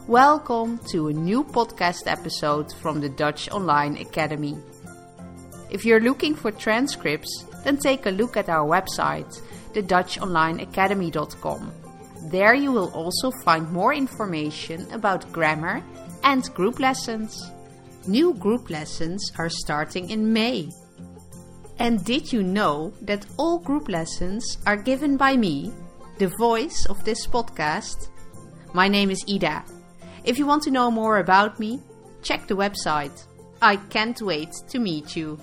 Welcome to a new podcast episode from the Dutch Online Academy. If you're looking for transcripts, then take a look at our website, thedutchonlineacademy.com. There you will also find more information about grammar and group lessons. New group lessons are starting in May. And did you know that all group lessons are given by me, the voice of this podcast? My name is Ida. If you want to know more about me, check the website. I can't wait to meet you.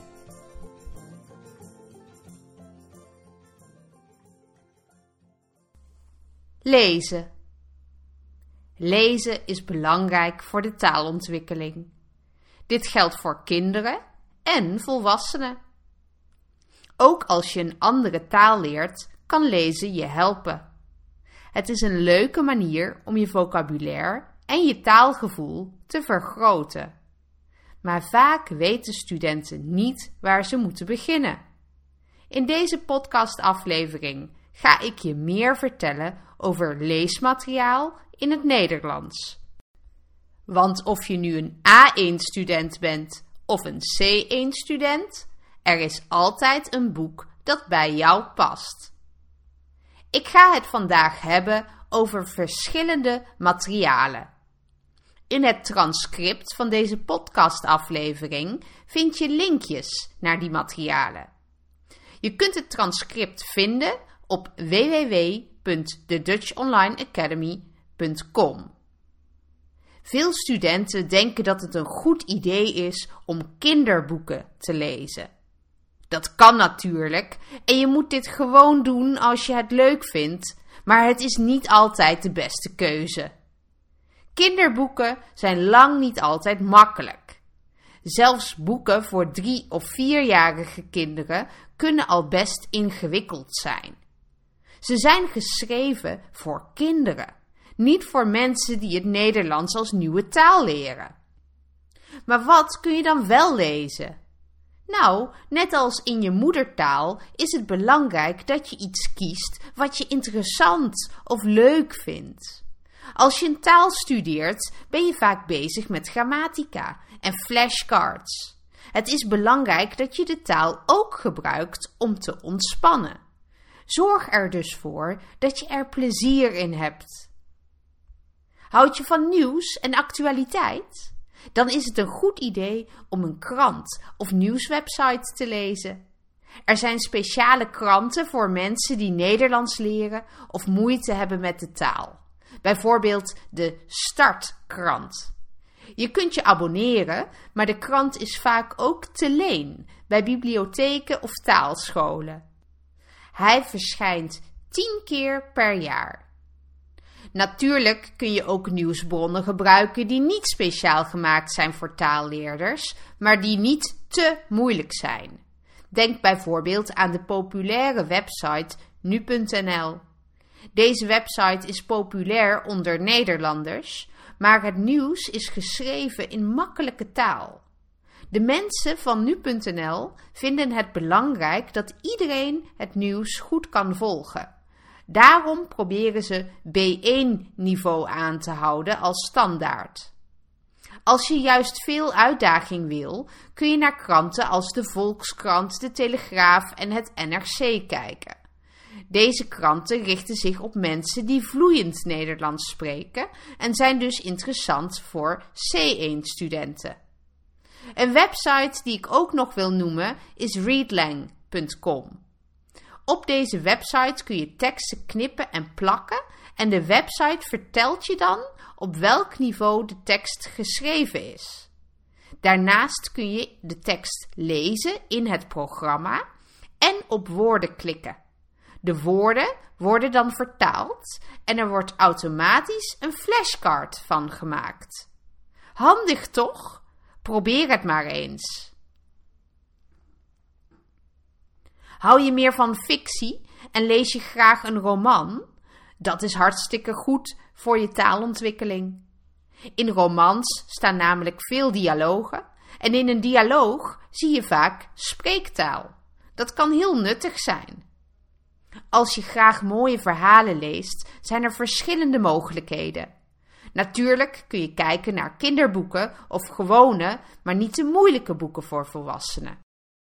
Lezen. Lezen is belangrijk voor de taalontwikkeling. Dit geldt voor kinderen en volwassenen. Ook als je een andere taal leert, kan lezen je helpen. Het is een leuke manier om je vocabulaire en je taalgevoel te vergroten. Maar vaak weten studenten niet waar ze moeten beginnen. In deze podcastaflevering ga ik je meer vertellen over leesmateriaal in het Nederlands. Want of je nu een A1-student bent of een C1-student, er is altijd een boek dat bij jou past. Ik ga het vandaag hebben over verschillende materialen. In het transcript van deze podcastaflevering vind je linkjes naar die materialen. Je kunt het transcript vinden op www.thedutchonlineacademy.com. Veel studenten denken dat het een goed idee is om kinderboeken te lezen. Dat kan natuurlijk en je moet dit gewoon doen als je het leuk vindt, maar het is niet altijd de beste keuze. Kinderboeken zijn lang niet altijd makkelijk. Zelfs boeken voor 3- of 4-jarige kinderen kunnen al best ingewikkeld zijn. Ze zijn geschreven voor kinderen, niet voor mensen die het Nederlands als nieuwe taal leren. Maar wat kun je dan wel lezen? Nou, net als in je moedertaal is het belangrijk dat je iets kiest wat je interessant of leuk vindt. Als je een taal studeert, ben je vaak bezig met grammatica en flashcards. Het is belangrijk dat je de taal ook gebruikt om te ontspannen. Zorg er dus voor dat je er plezier in hebt. Houd je van nieuws en actualiteit? Dan is het een goed idee om een krant of nieuwswebsite te lezen. Er zijn speciale kranten voor mensen die Nederlands leren of moeite hebben met de taal. Bijvoorbeeld de Startkrant. Je kunt je abonneren, maar de krant is vaak ook te leen bij bibliotheken of taalscholen. Hij verschijnt 10 keer per jaar. Natuurlijk kun je ook nieuwsbronnen gebruiken die niet speciaal gemaakt zijn voor taalleerders, maar die niet te moeilijk zijn. Denk bijvoorbeeld aan de populaire website nu.nl. Deze website is populair onder Nederlanders, maar het nieuws is geschreven in makkelijke taal. De mensen van nu.nl vinden het belangrijk dat iedereen het nieuws goed kan volgen. Daarom proberen ze B1-niveau aan te houden als standaard. Als je juist veel uitdaging wil, kun je naar kranten als de Volkskrant, de Telegraaf en het NRC kijken. Deze kranten richten zich op mensen die vloeiend Nederlands spreken en zijn dus interessant voor C1-studenten. Een website die ik ook nog wil noemen is readlang.com. Op deze website kun je teksten knippen en plakken en de website vertelt je dan op welk niveau de tekst geschreven is. Daarnaast kun je de tekst lezen in het programma en op woorden klikken. De woorden worden dan vertaald en er wordt automatisch een flashcard van gemaakt. Handig toch? Probeer het maar eens. Hou je meer van fictie en lees je graag een roman? Dat is hartstikke goed voor je taalontwikkeling. In romans staan namelijk veel dialogen en in een dialoog zie je vaak spreektaal. Dat kan heel nuttig zijn. Als je graag mooie verhalen leest, zijn er verschillende mogelijkheden. Natuurlijk kun je kijken naar kinderboeken of gewone, maar niet te moeilijke boeken voor volwassenen.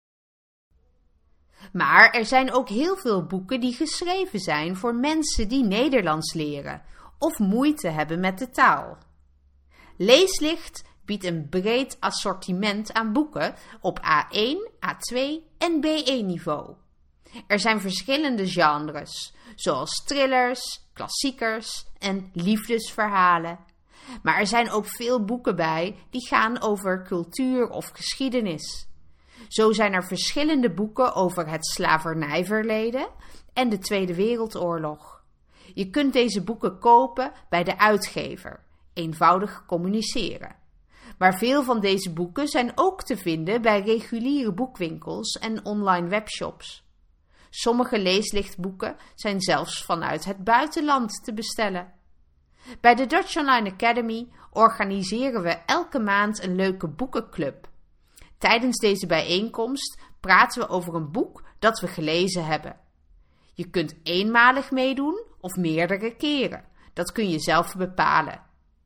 Maar er zijn ook heel veel boeken die geschreven zijn voor mensen die Nederlands leren of moeite hebben met de taal. Leeslicht biedt een breed assortiment aan boeken op A1, A2 en B1 niveau. Er zijn verschillende genres, zoals thrillers, klassiekers en liefdesverhalen. Maar er zijn ook veel boeken bij die gaan over cultuur of geschiedenis. Zo zijn er verschillende boeken over het slavernijverleden en de Tweede Wereldoorlog. Je kunt deze boeken kopen bij de uitgever, eenvoudig communiceren. Maar veel van deze boeken zijn ook te vinden bij reguliere boekwinkels en online webshops. Sommige leeslichtboeken zijn zelfs vanuit het buitenland te bestellen. Bij de Dutch Online Academy organiseren we elke maand een leuke boekenclub. Tijdens deze bijeenkomst praten we over een boek dat we gelezen hebben. Je kunt eenmalig meedoen of meerdere keren. Dat kun je zelf bepalen.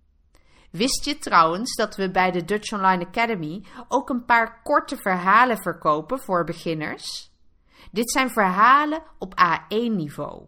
Wist je trouwens dat we bij de Dutch Online Academy ook een paar korte verhalen verkopen voor beginners? Dit zijn verhalen op A1 niveau.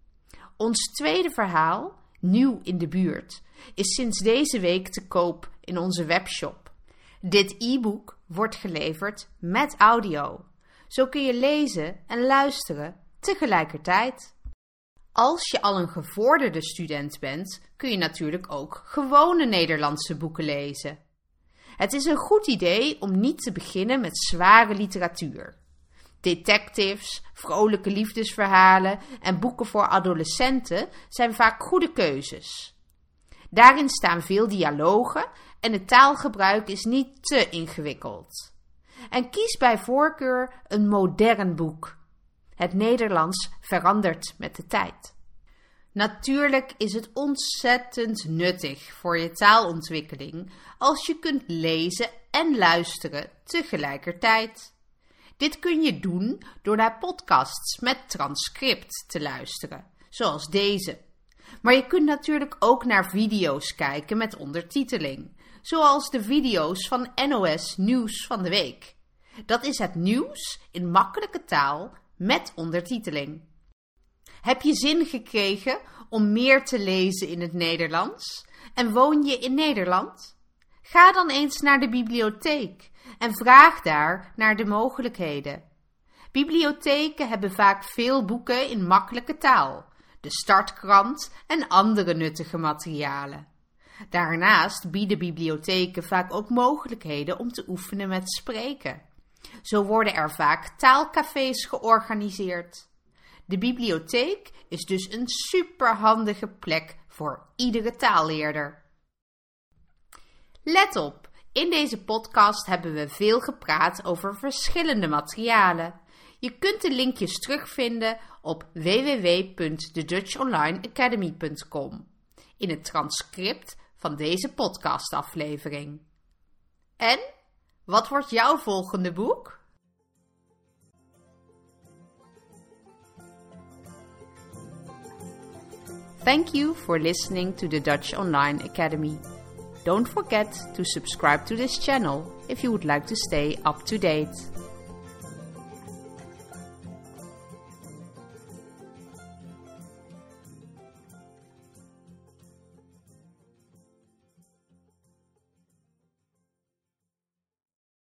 Ons tweede verhaal, Nieuw in de buurt, is sinds deze week te koop in onze webshop. Dit e-book wordt geleverd met audio. Zo kun je lezen en luisteren tegelijkertijd. Als je al een gevorderde student bent, kun je natuurlijk ook gewone Nederlandse boeken lezen. Het is een goed idee om niet te beginnen met zware literatuur. Detectives, vrolijke liefdesverhalen en boeken voor adolescenten zijn vaak goede keuzes. Daarin staan veel dialogen en het taalgebruik is niet te ingewikkeld. En kies bij voorkeur een modern boek. Het Nederlands verandert met de tijd. Natuurlijk is het ontzettend nuttig voor je taalontwikkeling als je kunt lezen en luisteren tegelijkertijd. Dit kun je doen door naar podcasts met transcript te luisteren, zoals deze. Maar je kunt natuurlijk ook naar video's kijken met ondertiteling, zoals de video's van NOS Nieuws van de Week. Dat is het nieuws in makkelijke taal met ondertiteling. Heb je zin gekregen om meer te lezen in het Nederlands? En woon je in Nederland? Ga dan eens naar de bibliotheek en vraag daar naar de mogelijkheden. Bibliotheken hebben vaak veel boeken in makkelijke taal, de startkrant en andere nuttige materialen. Daarnaast bieden bibliotheken vaak ook mogelijkheden om te oefenen met spreken. Zo worden er vaak taalcafés georganiseerd. De bibliotheek is dus een superhandige plek voor iedere taalleerder. Let op, in deze podcast hebben we veel gepraat over verschillende materialen. Je kunt de linkjes terugvinden op www.thedutchonlineacademy.com in het transcript van deze podcastaflevering. En, wat wordt jouw volgende boek? Thank you for listening to the Dutch Online Academy. Don't forget to subscribe to this channel if you would like to stay up to date.